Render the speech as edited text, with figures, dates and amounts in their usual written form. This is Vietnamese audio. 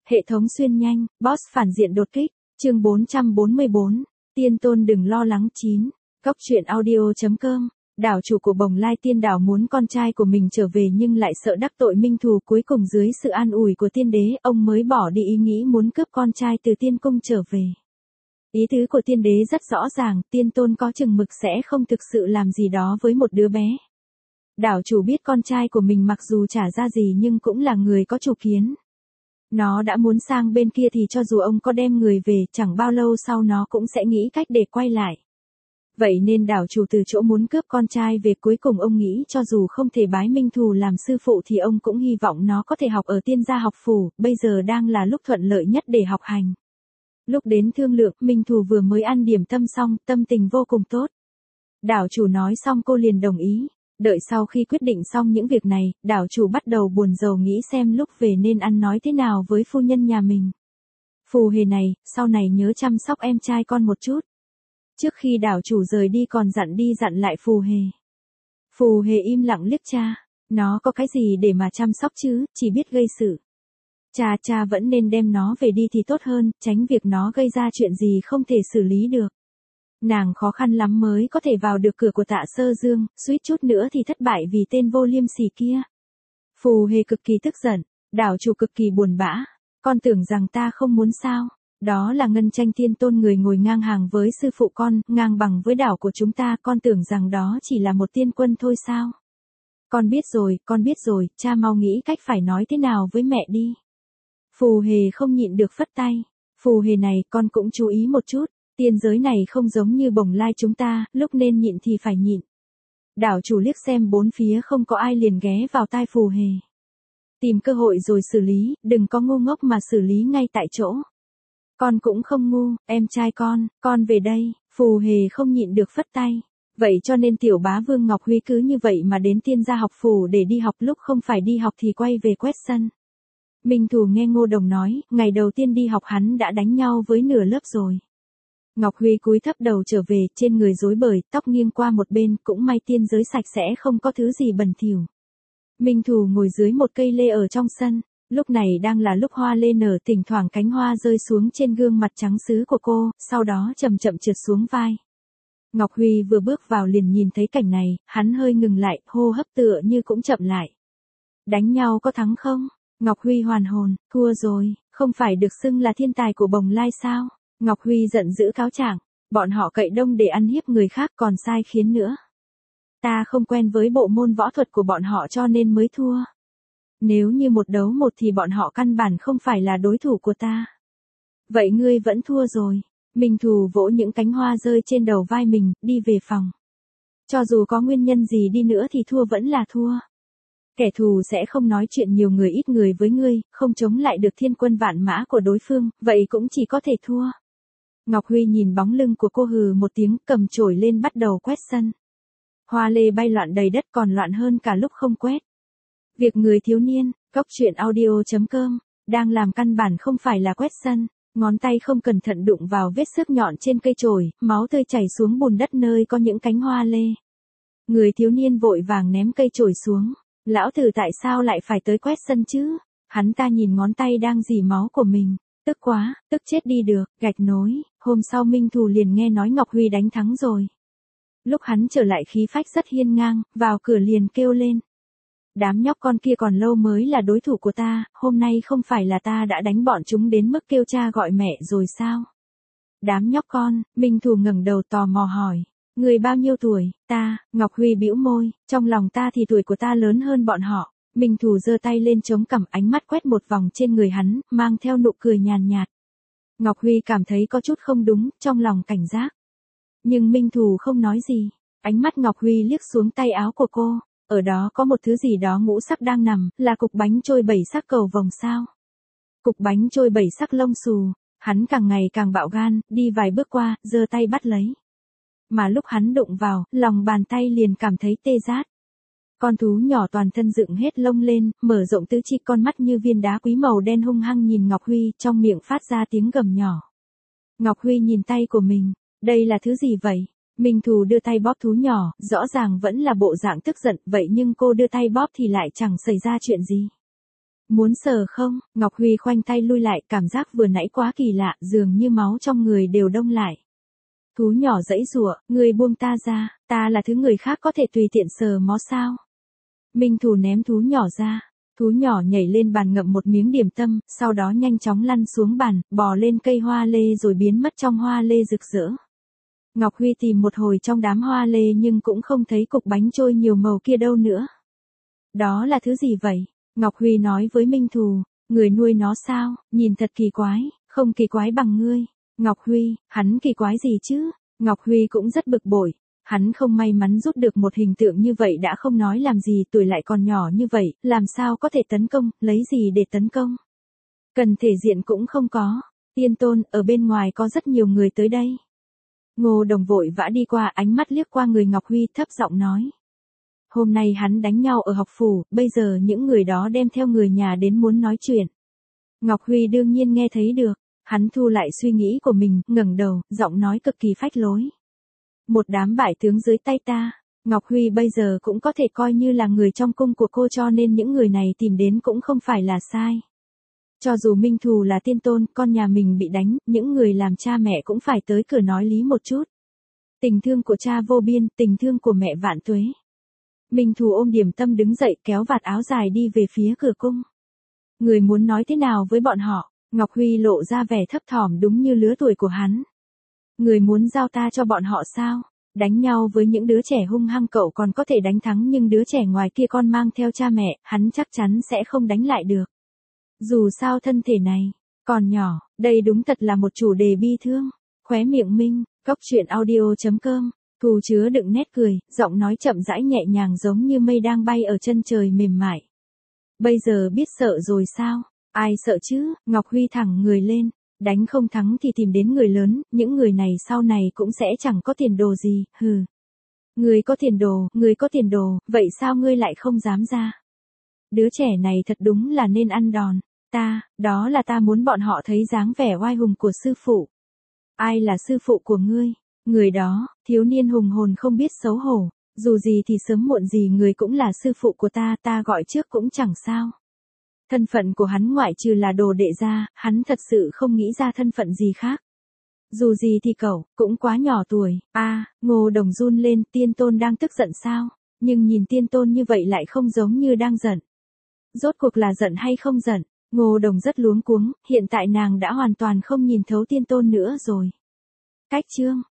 Hệ thống xuyên nhanh, boss phản diện đột kích, chương 444, tiên tôn đừng lo lắng 9, Cóc truyện audio.com, đảo chủ của Bồng Lai Tiên đảo muốn con trai của mình trở về nhưng lại sợ đắc tội minh thù, cuối cùng dưới sự an ủi của tiên đế, ông mới bỏ đi ý nghĩ muốn cướp con trai từ tiên cung trở về. Ý tứ của tiên đế rất rõ ràng, tiên tôn có chừng mực sẽ không thực sự làm gì đó với một đứa bé. Đảo chủ biết con trai của mình mặc dù trả ra gì nhưng cũng là người có chủ kiến. Nó đã muốn sang bên kia thì cho dù ông có đem người về, chẳng bao lâu sau nó cũng sẽ nghĩ cách để quay lại. Vậy nên đảo chủ từ chỗ muốn cướp con trai về, cuối cùng ông nghĩ cho dù không thể bái minh thù làm sư phụ thì ông cũng hy vọng nó có thể học ở tiên gia học phủ, bây giờ đang là lúc thuận lợi nhất để học hành. Lúc đến thương lượng, minh thù vừa mới ăn điểm tâm xong, tâm tình vô cùng tốt. Đảo chủ nói xong cô liền đồng ý. Đợi sau khi quyết định xong những việc này, đảo chủ bắt đầu buồn rầu nghĩ xem lúc về nên ăn nói thế nào với phu nhân nhà mình. Phù Hề này, sau này nhớ chăm sóc em trai con một chút. Trước khi đảo chủ rời đi còn dặn đi dặn lại Phù Hề. Phù Hề im lặng liếc cha, nó có cái gì để mà chăm sóc chứ, chỉ biết gây sự. Cha vẫn nên đem nó về đi thì tốt hơn, tránh việc nó gây ra chuyện gì không thể xử lý được. Nàng khó khăn lắm mới có thể vào được cửa của Tạ Sơ Dương, suýt chút nữa thì thất bại vì tên vô liêm sỉ kia. Phù Hề cực kỳ tức giận, đảo chủ cực kỳ buồn bã. Con tưởng rằng ta không muốn sao? Đó là Ngân Tranh Tiên Tôn, người ngồi ngang hàng với sư phụ con, ngang bằng với đảo của chúng ta, con tưởng rằng đó chỉ là một tiên quân thôi sao? Con biết rồi, cha mau nghĩ cách phải nói thế nào với mẹ đi. Phù Hề không nhịn được phất tay. Phù Hề này, con cũng chú ý một chút. Tiên giới này không giống như Bồng Lai chúng ta, lúc nên nhịn thì phải nhịn. Đảo chủ liếc xem bốn phía không có ai liền ghé vào tai Phù Hề. Tìm cơ hội rồi xử lý, đừng có ngu ngốc mà xử lý ngay tại chỗ. Con cũng không ngu, em trai con về đây, Phù Hề không nhịn được phất tay. Vậy cho nên tiểu bá Vương Ngọc Huy cứ như vậy mà đến tiên gia học phủ để đi học, lúc không phải đi học thì quay về quét sân. Minh Thù nghe Ngô Đồng nói, ngày đầu tiên đi học hắn đã đánh nhau với nửa lớp rồi. Ngọc Huy cúi thấp đầu trở về, trên người rối bời, tóc nghiêng qua một bên, cũng may tiên giới sạch sẽ không có thứ gì bẩn thỉu. Minh Thù ngồi dưới một cây lê ở trong sân, lúc này đang là lúc hoa lê nở, thỉnh thoảng cánh hoa rơi xuống trên gương mặt trắng sứ của cô, sau đó chậm chậm trượt xuống vai. Ngọc Huy vừa bước vào liền nhìn thấy cảnh này, hắn hơi ngừng lại, hô hấp tựa như cũng chậm lại. Đánh nhau có thắng không? Ngọc Huy hoàn hồn, thua rồi, không phải được xưng là thiên tài của Bồng Lai sao? Ngọc Huy giận dữ cáo trạng, bọn họ cậy đông để ăn hiếp người khác còn sai khiến nữa. Ta không quen với bộ môn võ thuật của bọn họ cho nên mới thua. Nếu như một đấu một thì bọn họ căn bản không phải là đối thủ của ta. Vậy ngươi vẫn thua rồi. Minh Thù vỗ những cánh hoa rơi trên đầu vai mình, đi về phòng. Cho dù có nguyên nhân gì đi nữa thì thua vẫn là thua. Kẻ thù sẽ không nói chuyện nhiều người ít người với ngươi, không chống lại được thiên quân vạn mã của đối phương, vậy cũng chỉ có thể thua. Ngọc Huy nhìn bóng lưng của cô hừ một tiếng, cầm chổi lên bắt đầu quét sân. Hoa lê bay loạn đầy đất, còn loạn hơn cả lúc không quét. Việc người thiếu niên, Cóc truyện audio.com, đang làm căn bản không phải là quét sân. Ngón tay không cẩn thận đụng vào vết xước nhọn trên cây chổi, máu tươi chảy xuống bùn đất nơi có những cánh hoa lê. Người thiếu niên vội vàng ném cây chổi xuống. Lão tử tại sao lại phải tới quét sân chứ? Hắn ta nhìn ngón tay đang rỉ máu của mình. Tức quá, tức chết đi được, gạch nối. Hôm sau Minh Thù liền nghe nói Ngọc Huy đánh thắng rồi. Lúc hắn trở lại khí phách rất hiên ngang, vào cửa liền kêu lên. Đám nhóc con kia còn lâu mới là đối thủ của ta, hôm nay không phải là ta đã đánh bọn chúng đến mức kêu cha gọi mẹ rồi sao? Đám nhóc con, Minh Thù ngẩng đầu tò mò hỏi. Người bao nhiêu tuổi? Ta, Ngọc Huy bĩu môi, trong lòng ta thì tuổi của ta lớn hơn bọn họ. Minh Thù giơ tay lên chống cằm, ánh mắt quét một vòng trên người hắn, mang theo nụ cười nhàn nhạt. Ngọc Huy cảm thấy có chút không đúng, trong lòng cảnh giác. Nhưng Minh Thù không nói gì. Ánh mắt Ngọc Huy liếc xuống tay áo của cô, ở đó có một thứ gì đó ngũ sắc đang nằm, là cục bánh trôi 7 sắc cầu vồng sao. Cục bánh trôi 7 sắc lông xù, hắn càng ngày càng bạo gan, đi vài bước qua, giơ tay bắt lấy. Mà lúc hắn đụng vào, lòng bàn tay liền cảm thấy tê rát. Con thú nhỏ toàn thân dựng hết lông lên, mở rộng tứ chi, con mắt như viên đá quý màu đen hung hăng nhìn Ngọc Huy, trong miệng phát ra tiếng gầm nhỏ. Ngọc Huy nhìn tay của mình, đây là thứ gì vậy? Minh Thù đưa tay bóp thú nhỏ, rõ ràng vẫn là bộ dạng tức giận, vậy nhưng cô đưa tay bóp thì lại chẳng xảy ra chuyện gì. Muốn sờ không? Ngọc Huy khoanh tay lui lại, cảm giác vừa nãy quá kỳ lạ, dường như máu trong người đều đông lại. Thú nhỏ giãy giụa, ngươi buông ta ra, ta là thứ người khác có thể tùy tiện sờ mó sao? Minh Thù ném thú nhỏ ra. Thú nhỏ nhảy lên bàn ngậm một miếng điểm tâm, sau đó nhanh chóng lăn xuống bàn, bò lên cây hoa lê rồi biến mất trong hoa lê rực rỡ. Ngọc Huy tìm một hồi trong đám hoa lê nhưng cũng không thấy cục bánh trôi nhiều màu kia đâu nữa. Đó là thứ gì vậy? Ngọc Huy nói với Minh Thù, người nuôi nó sao, nhìn thật kỳ quái, không kỳ quái bằng ngươi. Ngọc Huy, hắn kỳ quái gì chứ? Ngọc Huy cũng rất bực bội. Hắn không may mắn rút được một hình tượng như vậy đã không nói làm gì, tuổi lại còn nhỏ như vậy, làm sao có thể tấn công, lấy gì để tấn công? Cần thể diện cũng không có. Tiên Tôn, ở bên ngoài có rất nhiều người tới đây. Ngô Đồng vội vã đi qua, ánh mắt liếc qua người Ngọc Huy, thấp giọng nói. Hôm nay hắn đánh nhau ở học phủ, bây giờ những người đó đem theo người nhà đến muốn nói chuyện. Ngọc Huy đương nhiên nghe thấy được, hắn thu lại suy nghĩ của mình, ngẩng đầu, giọng nói cực kỳ phách lối. Một đám bại tướng dưới tay ta, Ngọc Huy bây giờ cũng có thể coi như là người trong cung của cô, cho nên những người này tìm đến cũng không phải là sai. Cho dù Minh Thù là tiên tôn, con nhà mình bị đánh, những người làm cha mẹ cũng phải tới cửa nói lý một chút. Tình thương của cha vô biên, tình thương của mẹ vạn tuế. Minh Thù ôm điểm tâm đứng dậy, kéo vạt áo dài đi về phía cửa cung. Người muốn nói thế nào với bọn họ? Ngọc Huy lộ ra vẻ thấp thỏm đúng như lứa tuổi của hắn. Người muốn giao ta cho bọn họ sao? Đánh nhau với những đứa trẻ hung hăng cậu còn có thể đánh thắng, nhưng đứa trẻ ngoài kia con mang theo cha mẹ, hắn chắc chắn sẽ không đánh lại được. Dù sao thân thể này còn nhỏ, đây đúng thật là một chủ đề bi thương. Khóe miệng Minh, coctruyện.audio.com, Thù chứa đựng nét cười, giọng nói chậm rãi nhẹ nhàng giống như mây đang bay ở chân trời mềm mại. Bây giờ biết sợ rồi sao? Ai sợ chứ? Ngọc Huy thẳng người lên. Đánh không thắng thì tìm đến người lớn, những người này sau này cũng sẽ chẳng có tiền đồ gì, hừ. Người có tiền đồ, vậy sao ngươi lại không dám ra? Đứa trẻ này thật đúng là nên ăn đòn. Đó là ta muốn bọn họ thấy dáng vẻ oai hùng của sư phụ. Ai là sư phụ của ngươi? Người đó, thiếu niên hùng hồn không biết xấu hổ. Dù gì thì sớm muộn gì người cũng là sư phụ của ta gọi trước cũng chẳng sao. Thân phận của hắn ngoại trừ là đồ đệ ra, hắn thật sự không nghĩ ra thân phận gì khác. Dù gì thì cậu, cũng quá nhỏ tuổi. Ngô Đồng run lên, tiên tôn đang tức giận sao? Nhưng nhìn tiên tôn như vậy lại không giống như đang giận. Rốt cuộc là giận hay không giận? Ngô Đồng rất luống cuống, hiện tại nàng đã hoàn toàn không nhìn thấu tiên tôn nữa rồi. Cách chương